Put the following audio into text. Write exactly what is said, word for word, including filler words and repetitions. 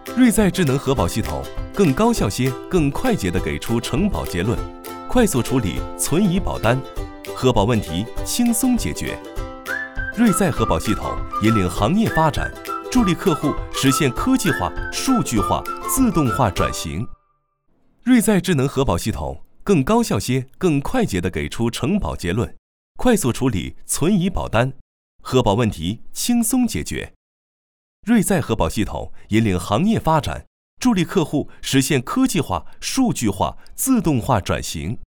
瑞在智能核保系统更高效些、更快捷地给出承保结论，快速处理存疑保单，核保问题轻松解决。瑞在核保系统引领行业发展，助力客户实现科技化、数据化、自动化转型。瑞在智能核保系统更高效些、更快捷地给出承保结论，快速处理存疑保单，核保问题轻松解决。瑞在核保系统引领行业发展，助力客户实现科技化、数据化、自动化转型。